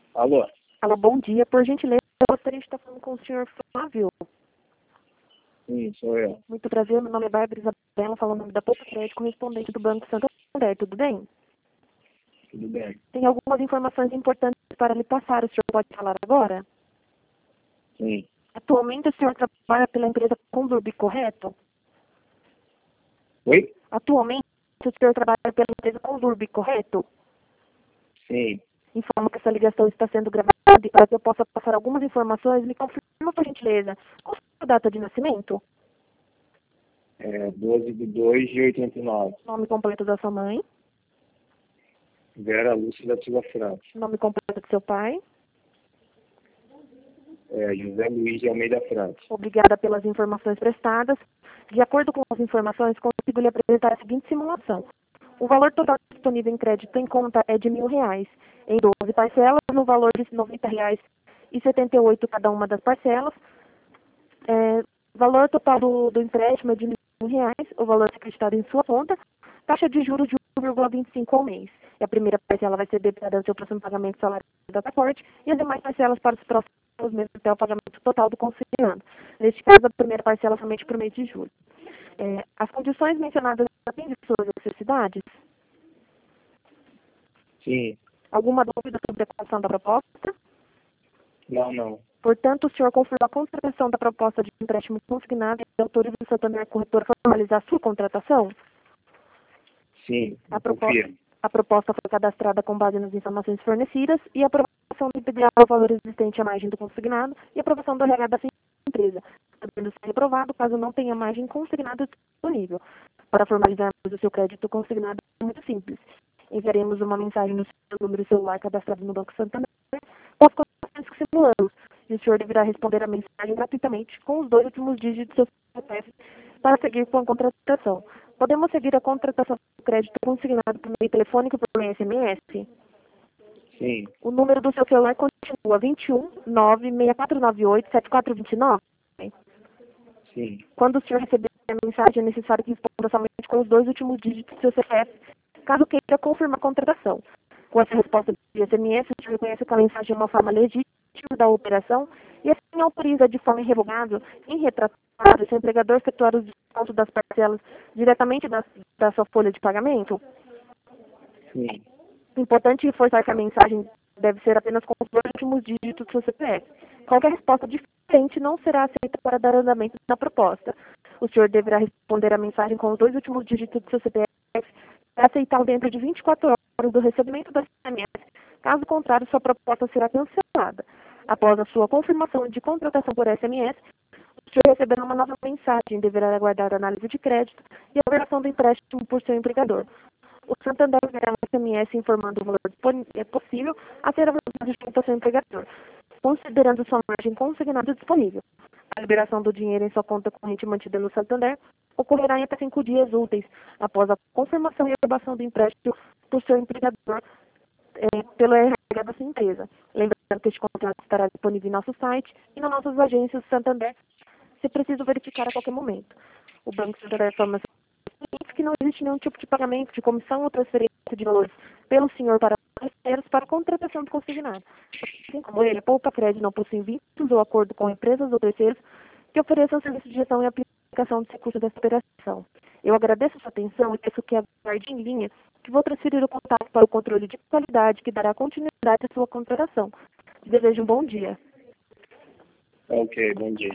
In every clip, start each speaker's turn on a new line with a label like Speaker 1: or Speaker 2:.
Speaker 1: Alô?
Speaker 2: Alô, bom dia. Por gentileza, eu gostaria de estar falando com o senhor Flávio.
Speaker 1: Sim, sou eu.
Speaker 2: Muito prazer, meu nome é Bárbara Isabela, falando o nome da Poupa Crédito, correspondente do Banco Santander. Tudo bem?
Speaker 1: Tudo bem?
Speaker 2: Tem algumas informações importantes para lhe passar. O senhor pode falar agora?
Speaker 1: Sim.
Speaker 2: Atualmente, o senhor trabalha pela empresa Conurb, correto?
Speaker 1: Oi?
Speaker 2: Atualmente, o senhor trabalha pela empresa Conurb, correto?
Speaker 1: Sim.
Speaker 2: Informo que essa ligação está sendo gravada e para que eu possa passar algumas informações, me confirma, por gentileza, qual a sua data de nascimento?
Speaker 1: 12/2/89.
Speaker 2: Nome completo da sua mãe?
Speaker 1: Vera Lúcia da Silva França.
Speaker 2: Nome completo do seu pai?
Speaker 1: José Luiz de Almeida França.
Speaker 2: Obrigada pelas informações prestadas. De acordo com as informações, consigo lhe apresentar a seguinte simulação. O valor total disponível em crédito em conta é de R$ 1.000, em 12 parcelas, no valor de R$ 90,78 cada uma das parcelas. Valor total do empréstimo é de R$ 1.000, o valor acreditado em sua conta, taxa de juros de 1,25 ao mês. E a primeira parcela vai ser debitada ao seu próximo pagamento do salário da transporte e as demais parcelas para os próximos meses até o pagamento total do consignado. Neste caso, a primeira parcela somente para o mês de julho. As condições mencionadas atendem suas necessidades?
Speaker 1: Sim.
Speaker 2: Alguma dúvida sobre a condição da proposta?
Speaker 1: Não.
Speaker 2: Portanto, o senhor confirma a contratação da proposta de empréstimo consignado e autoriza o Santander Corretora a formalizar a sua contratação?
Speaker 1: Sim.
Speaker 2: A
Speaker 1: Confio.
Speaker 2: a proposta foi cadastrada com base nas informações fornecidas e a aprovação do IPDA ao valor existente à margem do consignado e a aprovação do RH da empresa, podendo ser reprovado caso não tenha margem consignada disponível. Para formalizarmos o seu crédito consignado é muito simples. Enviaremos uma mensagem no seu número celular cadastrado no Banco Santander com as condições que simulamos e o senhor deverá responder a mensagem gratuitamente com os 2 últimos dígitos do seu CPF para seguir com a contratação. Podemos seguir a contratação do crédito consignado por meio telefônico ou por meio SMS?
Speaker 1: Sim.
Speaker 2: O número do seu celular continua 21 96498 7429.
Speaker 1: Sim.
Speaker 2: Quando o senhor receber a mensagem, é necessário que responda somente com os 2 últimos dígitos do seu CPF, caso queira confirmar a contratação. Com essa resposta de SMS, o senhor reconhece que a mensagem é uma forma legítima da operação e assim autoriza de forma irrevogável, irretratável, seu empregador efetuar os descontos das parcelas diretamente da sua folha de pagamento.
Speaker 1: Sim.
Speaker 2: Importante reforçar que a mensagem deve ser apenas com os 2 últimos dígitos do seu CPF. Qualquer resposta diferente não será aceita para dar andamento na proposta. O senhor deverá responder a mensagem com os 2 últimos dígitos do seu CPF e aceitar dentro de 24 horas do recebimento do SMS. Caso contrário, sua proposta será cancelada. Após a sua confirmação de contratação por SMS, o senhor receberá uma nova mensagem, deverá aguardar a análise de crédito e a avaliação do empréstimo por seu empregador. O Santander enviará um SMS informando o valor possível a ser avaliado junto ao seu empregador, considerando sua margem consignada disponível. A liberação do dinheiro em sua conta corrente mantida no Santander ocorrerá em até 5 dias úteis após a confirmação e aprovação do empréstimo por seu empregador pelo RH da sua empresa. Lembrando que este contrato estará disponível em nosso site e nas nossas agências Santander, se preciso verificar a qualquer momento. O Banco Santander informa que não existe nenhum tipo de pagamento de comissão ou transferência de valores pelo senhor para terceiros para contratação do consignado. Assim como ele, a Poupa Crédito não possui vínculos ou acordo com empresas ou terceiros que ofereçam serviço de gestão e aplicação de recursos dessa operação. Eu agradeço a sua atenção e peço que aguarde em linha que vou transferir o contato para o controle de qualidade que dará continuidade à sua contratação. Desejo um bom dia.
Speaker 1: Ok, bom dia.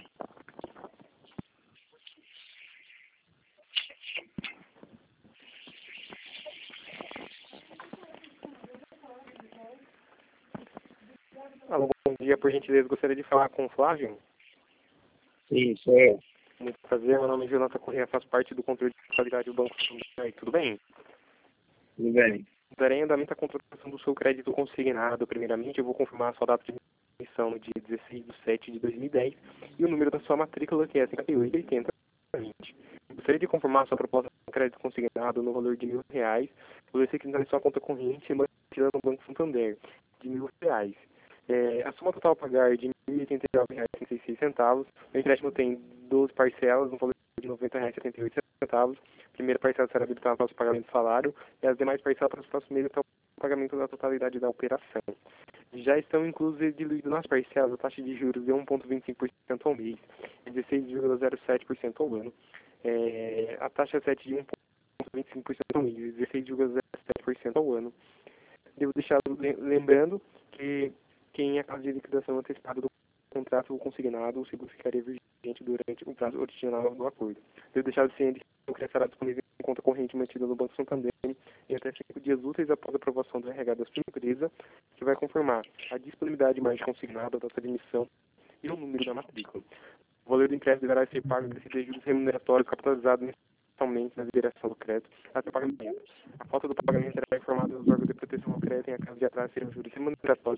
Speaker 3: Alô, bom dia. Por gentileza, gostaria de falar com o Flávio.
Speaker 1: Sim, sou eu.
Speaker 3: Muito prazer. Meu nome é Jonathan Corrêa, faço parte do controle de qualidade do Banco Santander. Tudo bem?
Speaker 1: Tudo bem?
Speaker 3: Darei andamento à contratação do seu crédito consignado. Primeiramente, eu vou confirmar a sua data de emissão no dia 16/7/2010 e o número da sua matrícula, que é 588020. Gostaria de confirmar a sua proposta de crédito consignado no valor de R$ 1.000, você que está em sua conta corrente e mantida no Banco Santander, de R$ 1.000. A soma total a pagar é de R$ 1.089,36. O empréstimo tem 12 parcelas, no valor de R$ 90,78. A primeira parcela será debitada para o pagamento do salário e as demais parcelas para os próximos meses até o pagamento da totalidade da operação. Já estão inclusos e diluídos nas parcelas a taxa de juros de 1,25% ao mês e 16,07% ao ano. A taxa 7 de 1,25% ao mês e 16,07% ao ano. Devo deixar lembrando que quem a causa de liquidação antecipada do contrato consignado, o seguro ficaria vigente durante o prazo original do acordo. Devo deixar ciente que o crédito será disponível em conta corrente mantida no Banco Santander em até 5 dias úteis após a aprovação do RH da sua empresa, que vai confirmar a disponibilidade de margem consignada, a data de emissão e o número da matrícula. O valor do empréstimo deverá ser pago por juros remuneratórios capitalizados mensalmente na liberação do crédito até o pagamento. A falta do pagamento será informada aos órgãos de proteção ao crédito em caso de atraso serão juros remuneratórios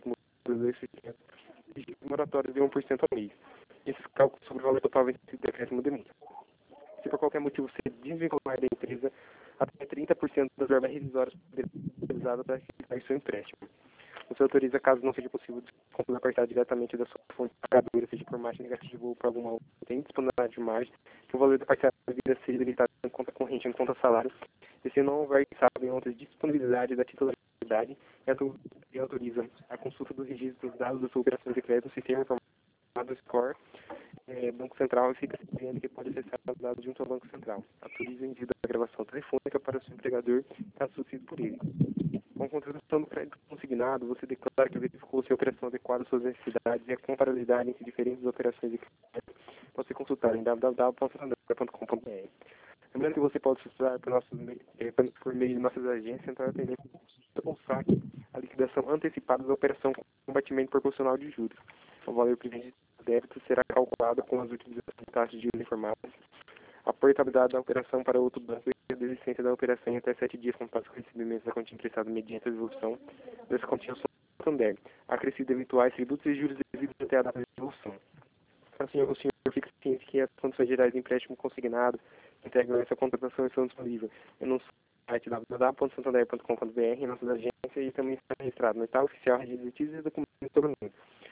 Speaker 3: e moratórios de 1% ao mês. Esses cálculos sobre o valor total vencido do empréstimo de multa. Se por qualquer motivo você desvincular da empresa, até 30% das verbas rescisórias poderão ser utilizadas para realizar seu empréstimo. Você autoriza, caso não seja possível, desconto parcial diretamente da sua fonte pagadora, seja por margem negativa ou por alguma outra, tem disponibilidade de margem, que o valor da parcela devida seja debitado em conta corrente, em conta salário, e se não houver em outras disponibilidade da titularidade, e autoriza a consulta dos registros dos dados da sua operação de crédito no sistema informado SCORE, Banco Central, e fica sabendo que pode acessar os dados junto ao Banco Central. Autoriza envio da gravação telefônica para o seu empregador, caso solicite por ele. Com a contratação do crédito consignado, você declara que verificou se a operação adequada às suas necessidades e a comparabilidade entre diferentes operações de crédito. Pode ser consultado em www.santander.com.br. Lembrando que você pode solicitar por meio de nossas agências Central de Atendimento ou saque a liquidação antecipada da operação com batimento proporcional de juros. O valor previsto do débito será calculado com as utilizações de taxas de juros informadas, a portabilidade da operação para outro banco e a desistência da operação em até 7 dias com prazo de recebimento da quantia emprestada mediante a devolução dessa quantia ao Santander, acrescido eventuais tributos e juros devidos até a data de devolução. Assim, o senhor fica ciente que as condições gerais de empréstimo consignado que integram essa contratação estão disponíveis no site www.santander.com.br, em nossas agências, e também está registrado no Estado Oficial de Requisitos e Documentos sobre o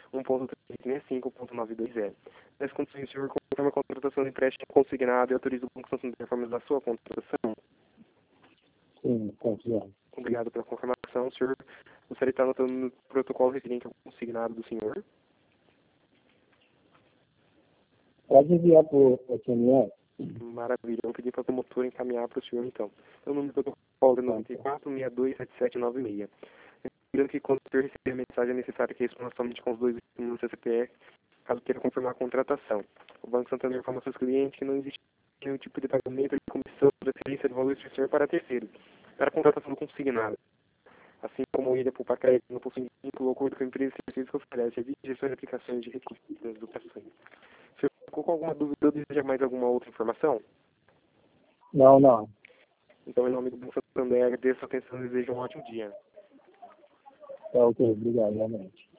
Speaker 3: 1.365.920. Nessas condições, o senhor confirma a contratação de empréstimo consignado e autoriza o Banco Santander a formalizar sua contratação?
Speaker 1: Sim, confirmo.
Speaker 3: Obrigado pela confirmação, senhor. Gostaria de estar anotando no protocolo referente ao consignado do senhor.
Speaker 1: Pode enviar por SMS?
Speaker 3: Maravilha. Eu vou pedir para a promotora encaminhar para o senhor, então. O número do protocolo é 94627796. Lembrando que quando o senhor receber a mensagem é necessário que responda somente com os 2 números do CPF, caso queira confirmar a contratação. O Banco Santander informa aos seus clientes que não existe nenhum tipo de pagamento de comissão, transferência de valor exterior para terceiro, para a contratação consignada. Assim como ele, por crédito, não possui vínculo ou acordo com a empresa de serviços que oferece serviços de gestão de aplicações de recursos das operações. O senhor ficou com alguma dúvida ou deseja mais alguma outra informação?
Speaker 1: Não.
Speaker 3: Então, em nome do Banco Santander, agradeço a atenção e desejo um ótimo dia.
Speaker 1: Tá ok, obrigado, realmente.